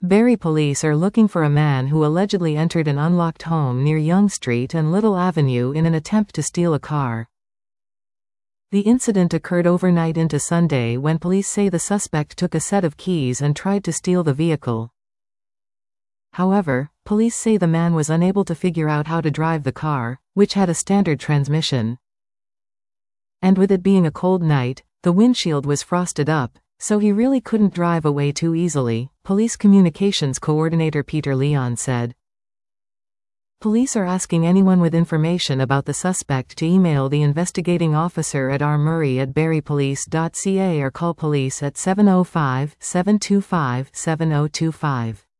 Barrie police are looking for a man who allegedly entered an unlocked home near Yonge Street and Little Avenue in an attempt to steal a car. The incident occurred overnight into Sunday when police say the suspect took a set of keys and tried to steal the vehicle. However, police say the man was unable to figure out how to drive the car, which had a standard transmission. And with it being a cold night, the windshield was frosted up, so he really couldn't drive away too easily, Police Communications Coordinator Peter Leon said. Police are asking anyone with information about the suspect to email the investigating officer at rmurray@barriepolice.ca or call police at 705-725-7025.